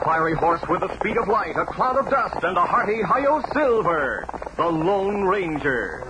fiery horse with the speed of light, a cloud of dust, and a hearty Hi-Yo Silver, the Lone Ranger.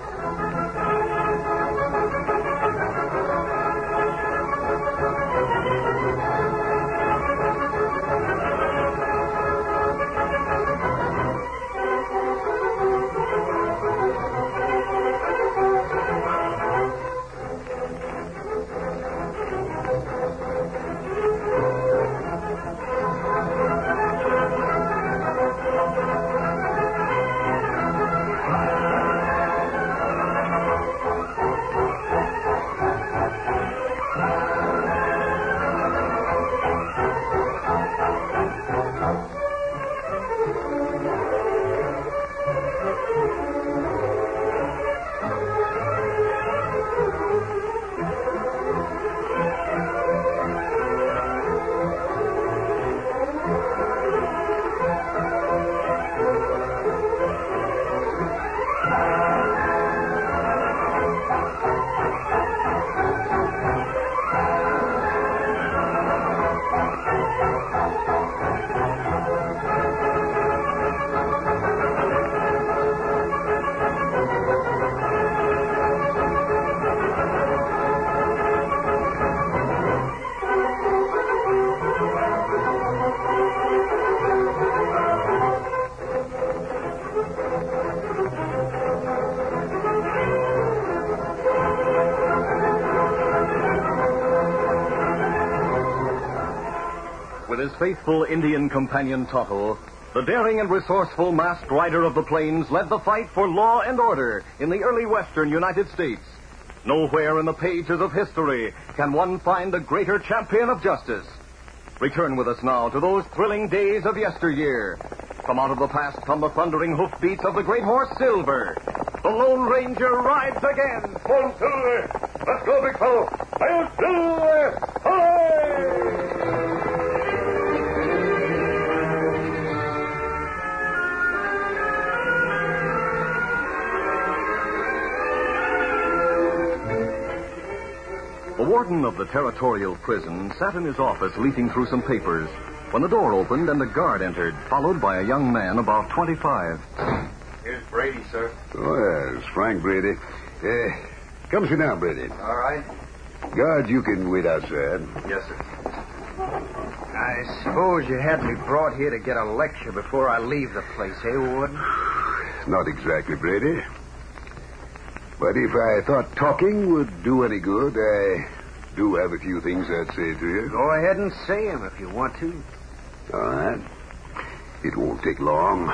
With his faithful Indian companion Tonto, the daring and resourceful masked rider of the plains led the fight for law and order in the early western United States. Nowhere in the pages of history can one find a greater champion of justice. Return with us now to those thrilling days of yesteryear. From out of the past come the thundering hoofbeats of the great horse Silver. The Lone Ranger rides again. Full Silver! Let's go, big fellow! Hi-Yo Silver! Hooray! The warden of the territorial prison sat in his office leafing through some papers when the door opened and a guard entered, followed by a young man about 25. Here's Brady, sir. Oh, yes, Frank Brady. Come sit down, Brady. All right. Guard, you can wait outside. Yes, sir. I suppose you had me brought here to get a lecture before I leave the place, eh, Warden? Not exactly, Brady. But if I thought talking would do any good, I do have a few things I'd say to you. Go ahead and say them if you want to. All right. It won't take long.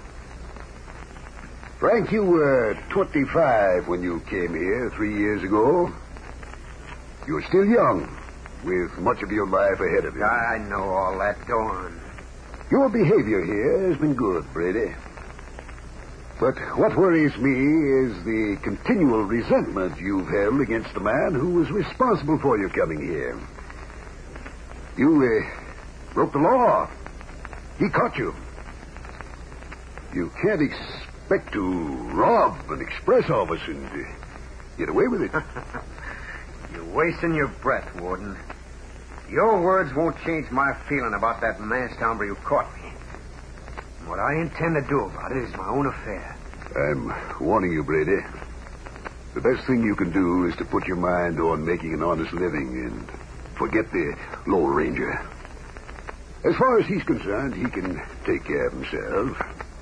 Frank, you were 25 when you came here 3 years ago. You're still young, with much of your life ahead of you. I know all that. Go on. Your behavior here has been good, Brady. But what worries me is the continual resentment you've held against the man who was responsible for your coming here. You broke the law. He caught you. You can't expect to rob an express office and get away with it. You're wasting your breath, Warden. Your words won't change my feeling about that masked hombre who caught me. What I intend to do about it is my own affair. I'm warning you, Brady. The best thing you can do is to put your mind on making an honest living and forget the Lone Ranger. As far as he's concerned, he can take care of himself.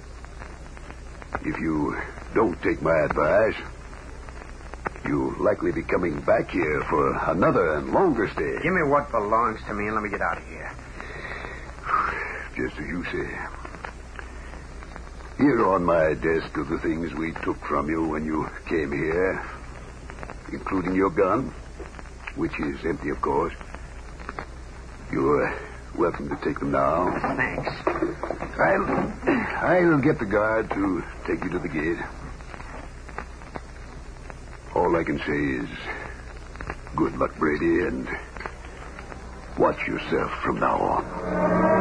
If you don't take my advice, you'll likely be coming back here for another and longer stay. Give me what belongs to me and let me get out of here. Just as you say. Here on my desk are the things we took from you when you came here, including your gun, which is empty, of course. You're welcome to take them now. Thanks. I'll get the guard to take you to the gate. All I can say is good luck, Brady, and watch yourself from now on.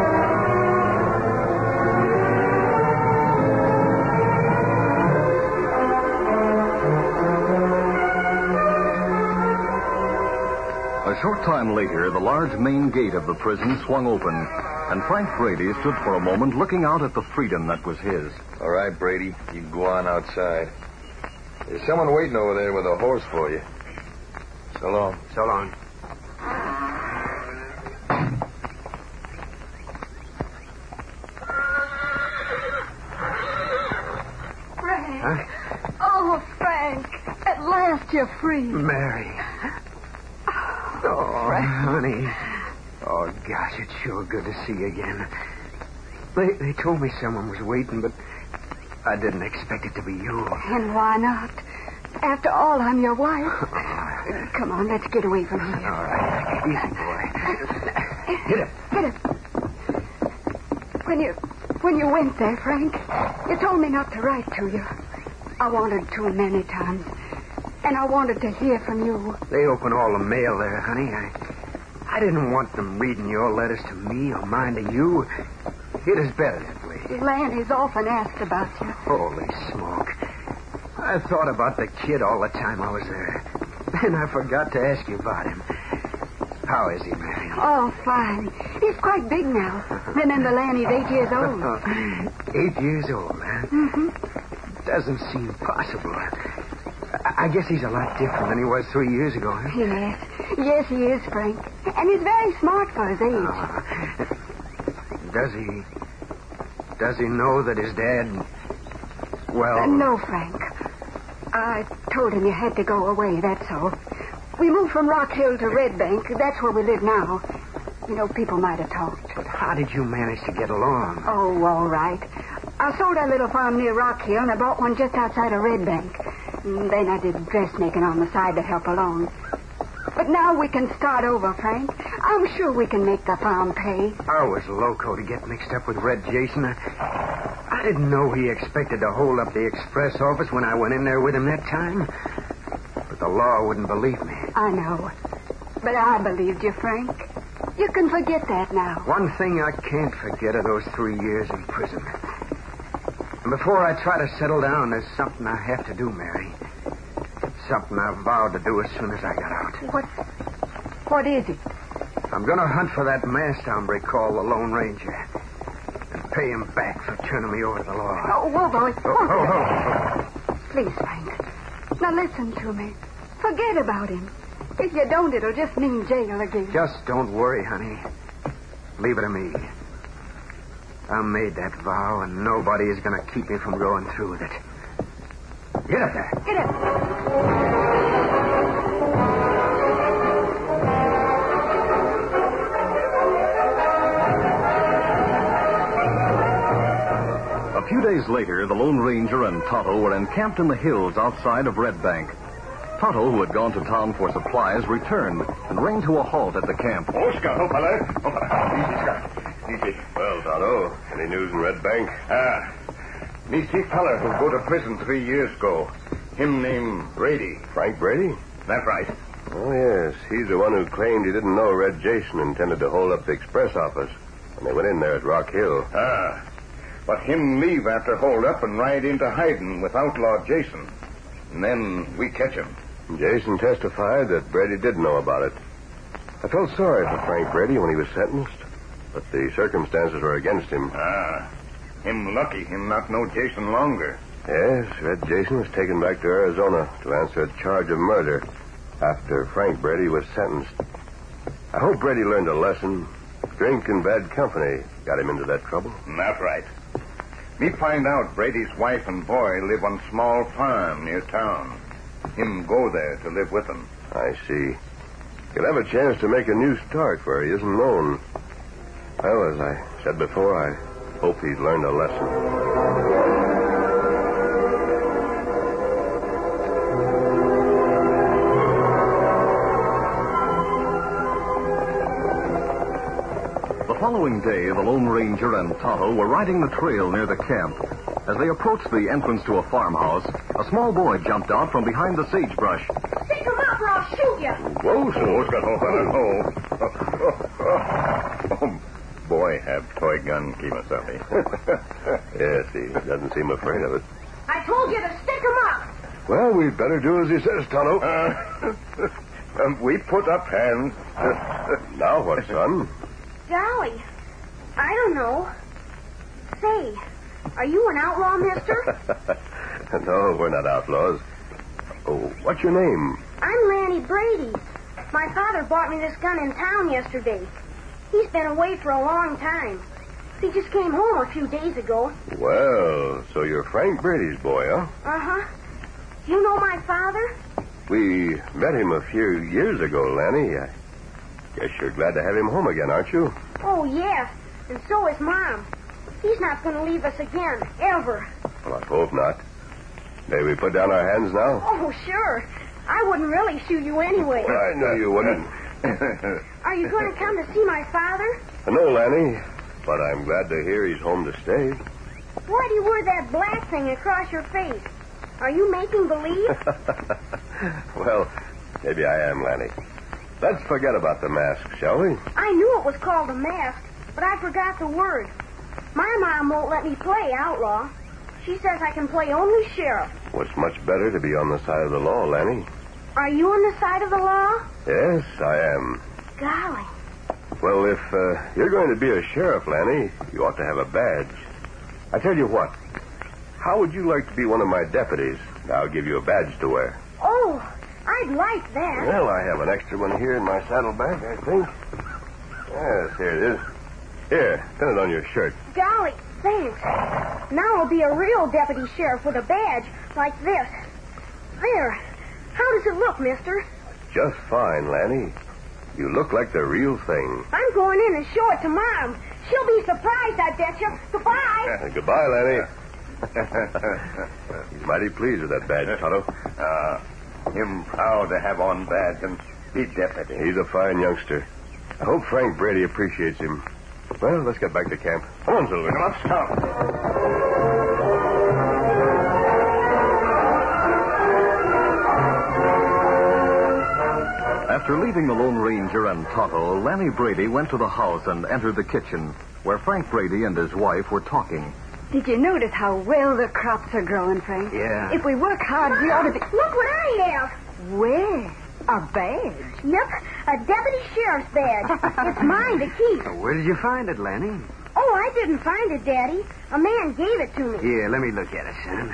A short time later, the large main gate of the prison swung open, and Frank Brady stood for a moment looking out at the freedom that was his. All right, Brady. You can go on outside. There's someone waiting over there with a horse for you. So long. So long. Frank. Huh? Oh, Frank. At last you're free. Mary. Oh, Frank. honey. Oh, gosh, it's sure good to see you again. They told me someone was waiting, but I didn't expect it to be you. And why not? After all, I'm your wife. Come on, let's get away from here. All right. Easy, boy. Get up. Get it. When you went there, Frank, you told me not to write to you. I wanted to many times. And I wanted to hear from you. They open all the mail there, honey. I didn't want them reading your letters to me or mine to you. It is better that way. Lanny's often asked about you. Holy smoke. I thought about the kid all the time I was there. And I forgot to ask you about him. How is he, Mary? Oh, fine. He's quite big now. Remember, Lanny's 8 years old. 8 years old, huh? Mm-hmm. Doesn't seem possible. I guess he's a lot different than he was 3 years ago, huh? Yes. Yes, he is, Frank. And he's very smart for his age. Does he know that his dad... Well... No, Frank. I told him you had to go away, that's all. We moved from Rock Hill to Red Bank. That's where we live now. You know, people might have talked. But how did you manage to get along? Oh, all right. I sold a little farm near Rock Hill, and I bought one just outside of Red Bank. And then I did dressmaking on the side to help along. But now we can start over, Frank. I'm sure we can make the farm pay. I was loco to get mixed up with Red Jason. I didn't know he expected to hold up the express office when I went in there with him that time. But the law wouldn't believe me. I know. But I believed you, Frank. You can forget that now. One thing I can't forget are those 3 years in prison. And before I try to settle down, there's something I have to do, Mary. Something I vowed to do as soon as I got out. What is it? I'm going to hunt for that masked hombre called the Lone Ranger. And pay him back for turning me over to the law. Oh, whoa, boy. Oh. Please, Frank. Now listen to me. Forget about him. If you don't, it'll just mean jail again. Just don't worry, honey. Leave it to me. I made that vow, and nobody is going to keep me from going through with it. Get up there. Get up. A few days later, the Lone Ranger and Tonto were encamped in the hills outside of Red Bank. Tonto, who had gone to town for supplies, returned and reined to a halt at the camp. Oh, Scott, oh, fella. Easy, Scott. Easy. Well, Tonto, any news in Red Bank? Me see fella who go to prison 3 years ago. Him named Brady. Frank Brady? That's right. Oh, yes. He's the one who claimed he didn't know Red Jason intended to hold up the express office when they went in there at Rock Hill. But him leave after hold up and ride into hiding with outlaw Jason. And then we catch him. Jason testified that Brady did know about it. I felt sorry for Frank Brady when he was sentenced, but the circumstances were against him. Him lucky him not know Jason longer. Yes, Red Jason was taken back to Arizona to answer a charge of murder after Frank Brady was sentenced. I hope Brady learned a lesson. Drink and bad company got him into that trouble. That's right. Me find out Brady's wife and boy live on small farm near town. Him go there to live with them. I see. He'll have a chance to make a new start where he isn't known. Well, as I said before, I hope he's learned a lesson. The following day, the Lone Ranger and Tonto were riding the trail near the camp. As they approached the entrance to a farmhouse, a small boy jumped out from behind the sagebrush. Pick him up or I'll shoot you. Whoa, Scott, oh, fella, oh. Boy, have toy gun, Kemosabe. Yes, he doesn't seem afraid of it. I told you to stick him up. Well, we'd better do as he says, Tonto. We put up hands. Now what, son? Golly, I don't know. Say, are you an outlaw, mister? No, we're not outlaws. Oh, what's your name? I'm Lanny Brady. My father bought me this gun in town yesterday. He's been away for a long time. He just came home a few days ago. Well, so you're Frank Brady's boy, huh? Uh-huh. You know my father? We met him a few years ago, Lanny. I guess you're glad to have him home again, aren't you? Oh, yes. And so is Mom. He's not going to leave us again, ever. Well, I hope not. May we put down our hands now? Oh, sure. I wouldn't really shoot you anyway. I know you wouldn't. Are you going to come to see my father? No, Lanny, but I'm glad to hear he's home to stay. Why do you wear that black thing across your face? Are you making believe? Well, maybe I am, Lanny. Let's forget about the mask, shall we? I knew it was called a mask, but I forgot the word. My mom won't let me play outlaw. She says I can play only sheriff. Well, it's much better to be on the side of the law, Lanny. Are you on the side of the law? Yes, I am. Golly. Well, if you're going to be a sheriff, Lanny, you ought to have a badge. I tell you what, how would you like to be one of my deputies? I'll give you a badge to wear. Oh, I'd like that. Well, I have an extra one here in my saddlebag, I think. Yes, here it is. Here, pin it on your shirt. Golly, thanks. Now I'll be a real deputy sheriff with a badge like this. There. How does it look, mister? Just fine, Lanny. You look like the real thing. I'm going in and show it to Mom. She'll be surprised, I betcha. Goodbye. Goodbye, Lanny. He's mighty pleased with that badge, Tonto. Him proud to have on badge and be deputy. He's a fine youngster. I hope Frank Brady appreciates him. Well, let's get back to camp. Come on, Silver. Let's stop. After leaving the Lone Ranger and Tonto, Lanny Brady went to the house and entered the kitchen, where Frank Brady and his wife were talking. Did you notice how well the crops are growing, Frank? Yeah. If we work hard, we ought to be... Look what I have. Where? A badge? Yep, a deputy sheriff's badge. It's mine to keep. Where did you find it, Lanny? Oh, I didn't find it, Daddy. A man gave it to me. Here, let me look at it, son.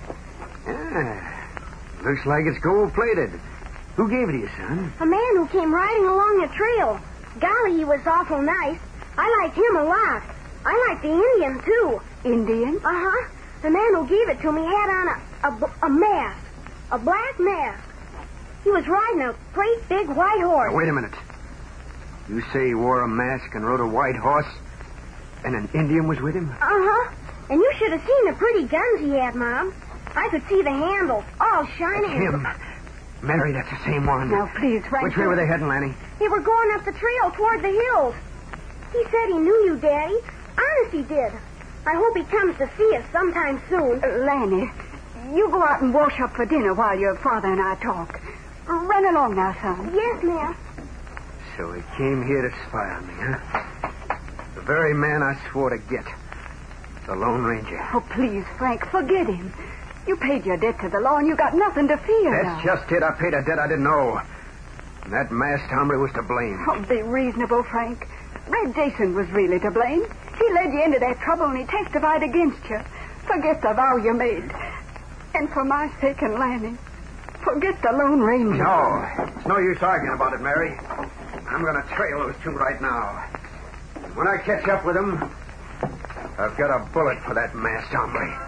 Looks like it's gold-plated. Who gave it to you, son? A man who came riding along the trail. Golly, he was awful nice. I liked him a lot. I liked the Indian, too. Indian? Uh-huh. The man who gave it to me had on a mask. A black mask. He was riding a great big white horse. Now, wait a minute. You say he wore a mask and rode a white horse, and an Indian was with him? Uh-huh. And you should have seen the pretty guns he had, Mom. I could see the handles, all shining. That's him. Mary, that's the same one. Now, please, Frank. Which way were they heading, Lanny? They were going up the trail toward the hills. He said he knew you, Daddy. Honest, he did. I hope he comes to see us sometime soon. Lanny, you go out and wash up for dinner while your father and I talk. Run along now, son. Yes, ma'am. So he came here to spy on me, huh? The very man I swore to get. The Lone Ranger. Oh, please, Frank, forget him. You paid your debt to the law, and you got nothing to fear That's now. just it. I paid a debt I didn't owe. And that masked hombre was to blame. Oh, be reasonable, Frank. Red Jason was really to blame. He led you into that trouble, and he testified against you. Forget the vow you made. And for my sake and Lanny, forget the Lone Ranger. No. It's no use arguing about it, Mary. I'm going to trail those two right now. And when I catch up with them, I've got a bullet for that masked hombre.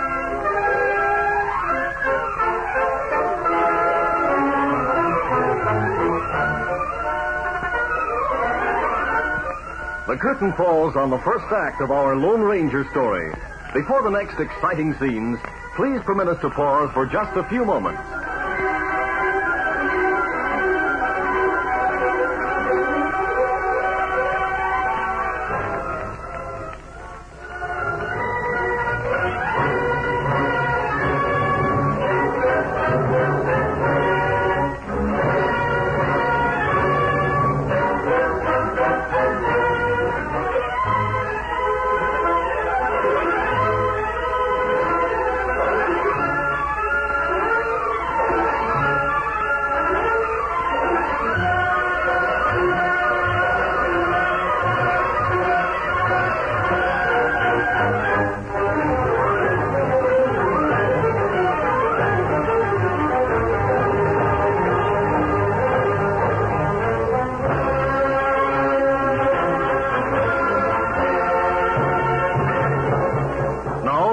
The curtain falls on the first act of our Lone Ranger story. Before the next exciting scenes, please permit us to pause for just a few moments.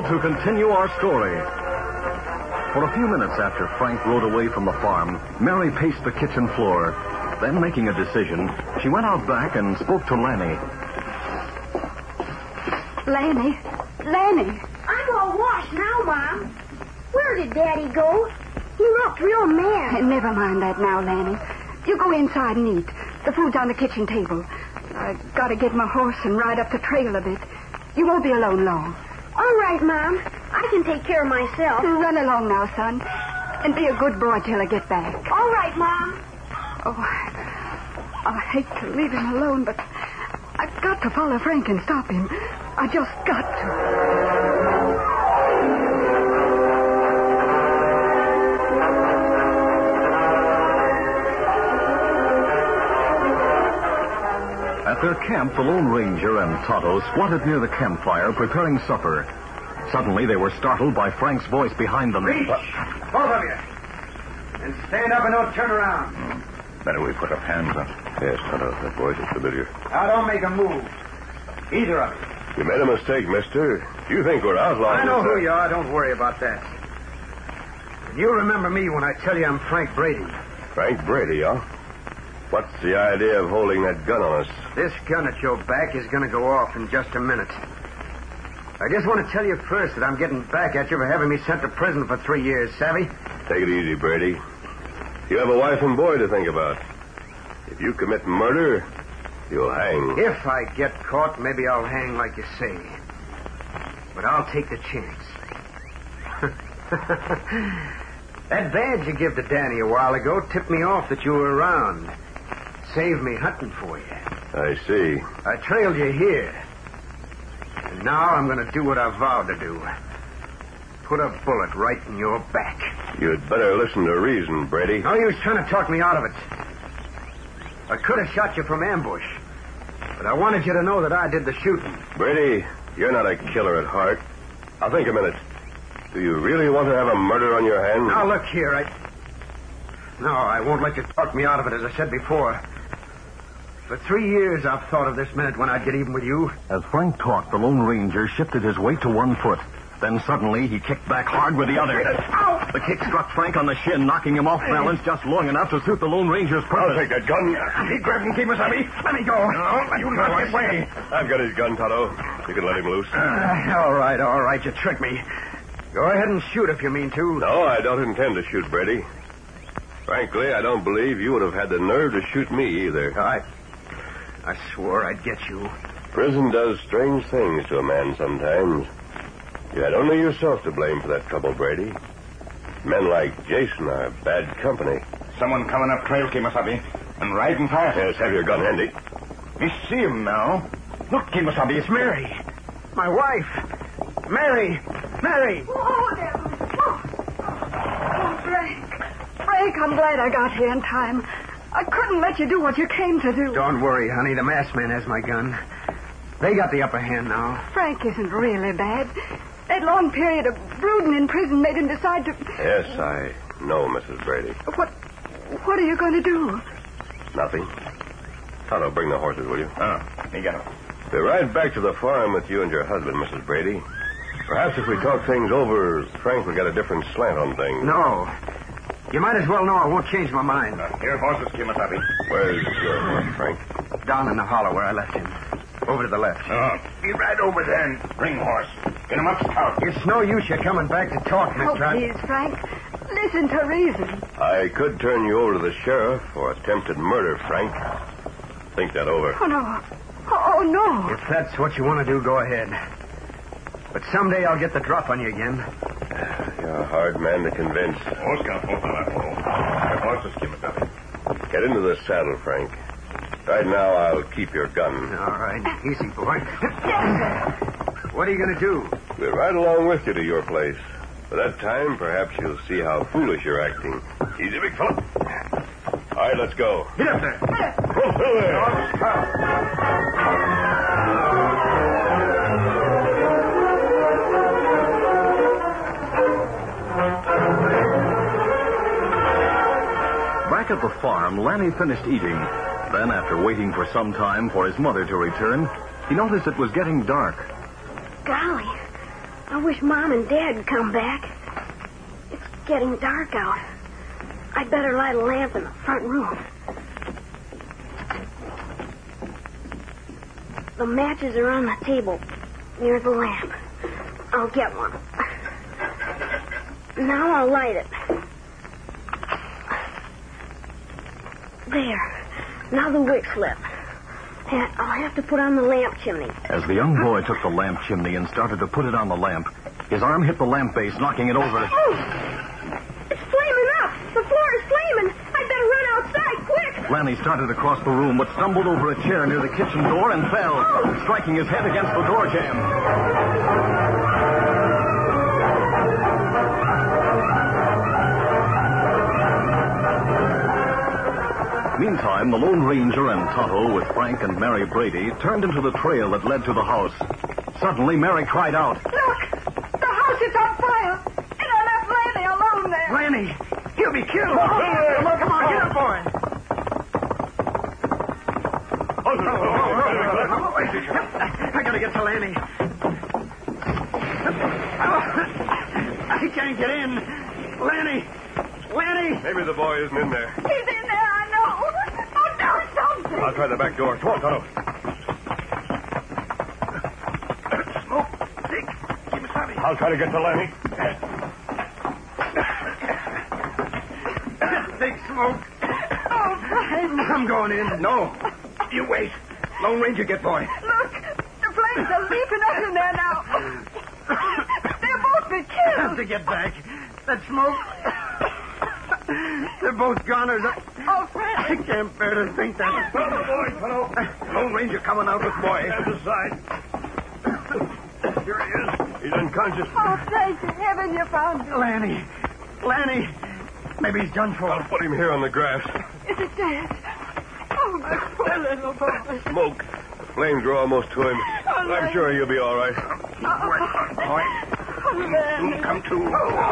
to continue our story. For a few minutes after Frank rode away from the farm, Mary paced the kitchen floor. Then, making a decision, she went out back and spoke to Lanny. Lanny. I'm all washed now, Mom. Where did Daddy go? He looked real mad. Never mind that now, Lanny. You go inside and eat. The food's on the kitchen table. I've got to get my horse and ride up the trail a bit. You won't be alone long. All right, Mom. I can take care of myself. Run along now, son. And be a good boy till I get back. All right, Mom. Oh, I hate to leave him alone, but I've got to follow Frank and stop him. I just got to. At their camp, the Lone Ranger and Tonto squatted near the campfire preparing supper. Suddenly, they were startled by Frank's voice behind them. Reach! Both of you. And stand up and don't turn around. Better we put up hands up. Yes, Tonto, that voice is familiar. Now, don't make a move. Either of you. You made a mistake, mister. You think we're outlaws. I know who you are. Don't worry about that. And you remember me when I tell you I'm Frank Brady. Frank Brady, huh? What's the idea of holding that gun on us? This gun at your back is going to go off in just a minute. I just want to tell you first that I'm getting back at you for having me sent to prison for 3 years, savvy? Take it easy, Brady. You have a wife and boy to think about. If you commit murder, you'll hang. If I get caught, maybe I'll hang like you say. But I'll take the chance. That badge you gave to Danny a while ago tipped me off that you were around. Saved me hunting for you. I see. I trailed you here. And now I'm going to do what I vowed to do. Put a bullet right in your back. You'd better listen to reason, Brady. No use trying to talk me out of it. I could have shot you from ambush. But I wanted you to know that I did the shooting. Brady, you're not a killer at heart. Now think a minute. Do you really want to have a murder on your hands? Now look here, No, I won't let you talk me out of it, as I said before. For 3 years, I've thought of this minute when I'd get even with you. As Frank talked, the Lone Ranger shifted his weight to one foot. Then suddenly, he kicked back hard with the other. Ow! The kick struck Frank on the shin, knocking him off balance just long enough to suit the Lone Ranger's purpose. I'll take that gun. He grabbed him, Kemosabe. Let me go. No, you not get away. I've got his gun, Tonto. You can let him loose. All right. You tricked me. Go ahead and shoot if you mean to. No, I don't intend to shoot Brady. Frankly, I don't believe you would have had the nerve to shoot me either. I swore I'd get you. Prison does strange things to a man sometimes. You had only yourself to blame for that trouble, Brady. Men like Jason are bad company. Someone coming up trail, Kemosabe, and riding fast. Yes, have your gun handy. We see him now. Look, Kemosabe, it's Mary. My wife. Mary! Oh, Frank, I'm glad I got here in time. I couldn't let you do what you came to do. Don't worry, honey. The masked man has my gun. They got the upper hand now. Frank isn't really bad. That long period of brooding in prison made him decide to... Yes, I know, Mrs. Brady. What are you going to do? Nothing. Tonto, bring the horses, will you? You got him. We'll ride back to the farm with you and your husband, Mrs. Brady. Perhaps if we talk things over, Frank will get a different slant on things. No. You might as well know I won't change my mind. Here, horses, Kemosabe. Where's your horse, Frank? Down in the hollow where I left him. Over to the left. Be right over there and bring horse. Get him up stout. It's no use you coming back to talk, Miss Oh, Trot. please, Frank. Listen to reason. I could turn you over to the sheriff for attempted murder, Frank. Think that over. Oh, no. Oh, no. If that's what you want to do, go ahead. But someday I'll get the drop on you again. You're a hard man to convince. Horses, Kemosabe. Get into the saddle, Frank. Right now, I'll keep your gun. All right. Easy, boy. What are you going to do? We'll ride along with you to your place. By that time, perhaps you'll see how foolish you're acting. Easy, big fella. All right, let's go. Get up there. Pull through there. Back at the farm, Lanny finished eating. Then, after waiting for some time for his mother to return, he noticed it was getting dark. Golly, I wish Mom and Dad would come back. It's getting dark out. I'd better light a lamp in the front room. The matches are on the table near the lamp. I'll get one. Now I'll light it. There. Now the wick's lit. And I'll have to put on the lamp chimney. As the young boy took the lamp chimney and started to put it on the lamp, his arm hit the lamp base, knocking it over. Oh! It's flaming up! The floor is flaming! I'd better run outside, quick! Lanny started across the room, but stumbled over a chair near the kitchen door and fell, striking his head against the door jamb. Meantime, the Lone Ranger and Tonto, with Frank and Mary Brady, turned into the trail that led to the house. Suddenly, Mary cried out. Look! The house is on fire! And I left Lanny alone there! Lanny, he'll be killed. Come on, get up, boy. I gotta get to Lanny. I can't get in. Lanny! Maybe the boy isn't in there. He's in there, I know. Oh, do something. I'll try the back door. Come on, Tonto. Smoke. Dick, keep us happy. I'll try to get to Lanny. Big smoke. Oh, Frank. I'm going in. No. You wait. Lone Ranger, get boy. Look, the flames are leaping up in there now. They'll both be killed. Have to get back. That smoke. They're both goners. Oh, Frank. I can't bear to think that. Tonto, boy, Tonto. Lone Ranger coming out with boy. Stand aside. Here he is. He's unconscious. Oh, thank heaven you found him. Lanny. Maybe he's done for. I'll put him here on the grass. Is it Dad? Oh, my poor little boy. Smoke. The flames are almost to him. I'm sure he'll be all right. Lanny. Come to.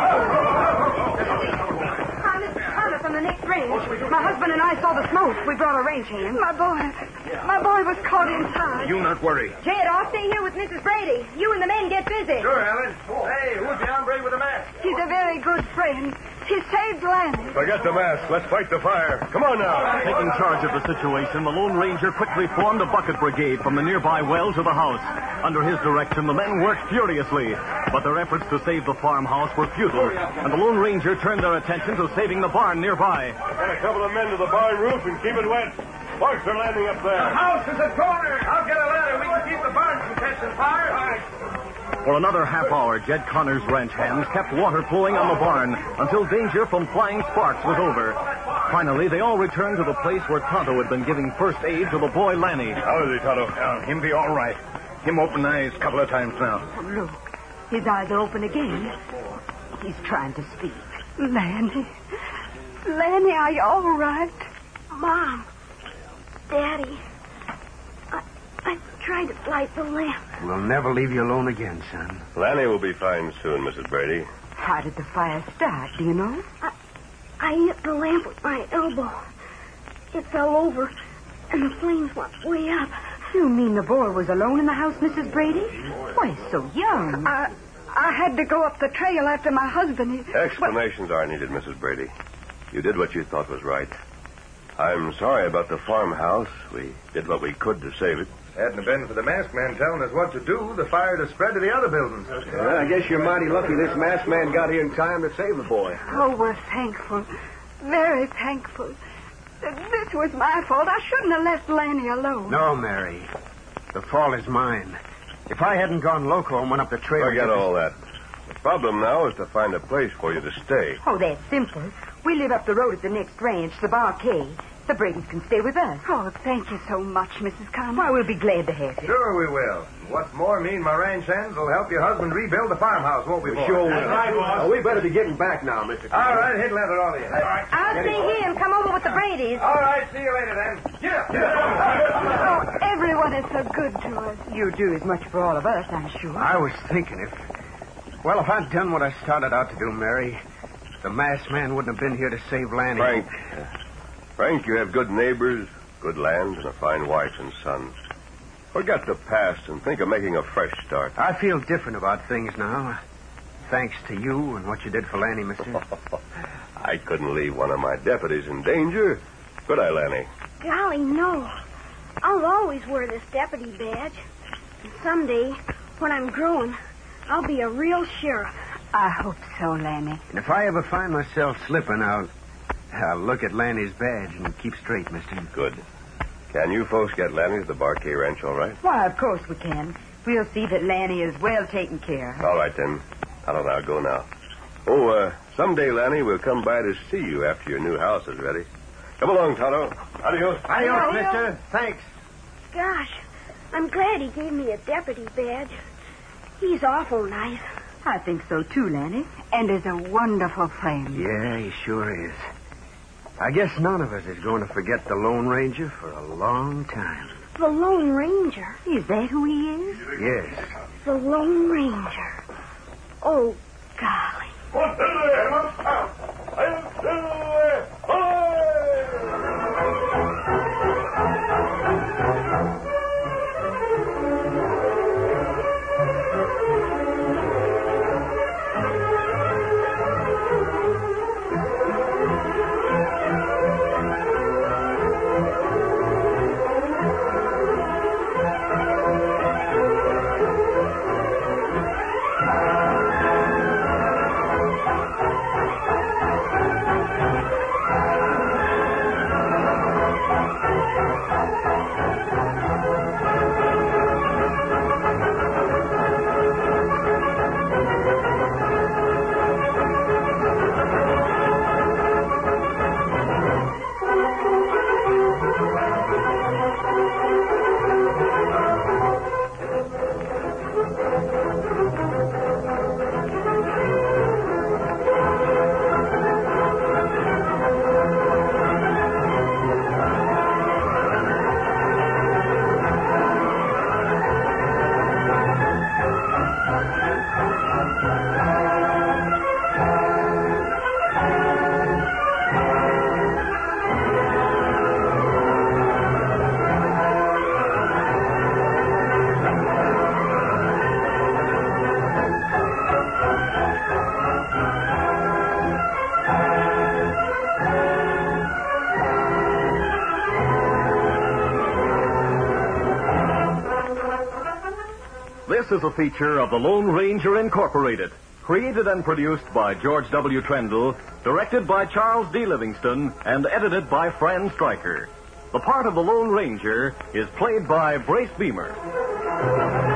Thomas from the next range. My husband and I saw the smoke. We brought a range hand. My boy was caught inside. You not worry. Jed, I'll stay here with Mrs. Brady. You and the men get busy. Sure, Helen. Hey, who's the hombre with the mask? He's a very good friend. He saved Lanny. Forget the mask. Let's fight the fire. Come on now. Taking charge of the situation, the Lone Ranger quickly formed a bucket brigade from the nearby well to the house. Under his direction, the men worked furiously, but their efforts to save the farmhouse were futile, and the Lone Ranger turned their attention to saving the barn nearby. Get a couple of men to the barn roof and keep it wet. Sparks are landing up there. House is a corner. I'll get a ladder. We can keep the barn from catching fire. For another half hour, Jed Connor's ranch hands kept water flowing on the barn until danger from flying sparks was over. Finally, they all returned to the place where Tonto had been giving first aid to the boy Lanny. How is he, Tonto? Him be all right. Him open eyes a couple of times now. Look, his eyes are open again. He's trying to speak. Lanny, are you all right? Mom. Daddy. I tried to light the lamp. We'll never leave you alone again, son. Lanny will be fine soon, Mrs. Brady. How did the fire start, do you know? I hit the lamp with my elbow. It fell over, and the flames went way up. You mean the boy was alone in the house, Mrs. Brady? Why, he's so young. I had to go up the trail after my husband. Explanations are needed, Mrs. Brady. You did what you thought was right. I'm sorry about the farmhouse. We did what we could to save it. Hadn't it been for the masked man telling us what to do, the fire would have spread to the other buildings. Well, I guess you're mighty lucky this masked man got here in time to save the boy. Oh, we're thankful. Very thankful. This was my fault. I shouldn't have left Lanny alone. No, Mary. The fault is mine. If I hadn't gone loco and went up the trail... Forget all that. The problem now is to find a place for you to stay. Oh, that's simple. We live up the road at the next ranch, the Barcade. The Bradys can stay with us. Oh, thank you so much, Mrs. Connor. Why, we'll be glad to have you. Sure we will. What's more, me and my ranch hands will help your husband rebuild the farmhouse, won't we, boy? Sure will. Well, we better be getting back now, Mr. All right, hit leather, all of you. All right. I'll stay here and come over with the Bradys. All right, see you later, then. Get up. Oh, everyone is so good to us. You do as much for all of us, I'm sure. I was thinking if I'd done what I started out to do, Mary, the masked man wouldn't have been here to save Lanny. Frank, you have good neighbors, good land, and a fine wife and son. Forget the past and think of making a fresh start. I feel different about things now. Thanks to you and what you did for Lanny, mister. I couldn't leave one of my deputies in danger. Could I, Lanny? Golly, no. I'll always wear this deputy badge. And someday, when I'm grown, I'll be a real sheriff. I hope so, Lanny. And if I ever find myself slipping, I'll look at Lanny's badge and keep straight, mister. Good. Can you folks get Lanny to the Barkay Ranch all right? Why, of course we can. We'll see that Lanny is well taken care of. All right, then. I'll go now. Oh, someday, Lanny, we'll come by to see you after your new house is ready. Come along, Tonto. Adios. Adios, mister. Thanks. Gosh, I'm glad he gave me a deputy badge. He's awful nice. I think so, too, Lanny. And is a wonderful friend. Yeah, he sure is. I guess none of us is going to forget the Lone Ranger for a long time. The Lone Ranger? Is that who he is? Yes. The Lone Ranger. Oh, golly. This is a feature of the Lone Ranger Incorporated, created and produced by George W. Trendle, directed by Charles D. Livingston, and edited by Fran Stryker. The part of the Lone Ranger is played by Brace Beamer.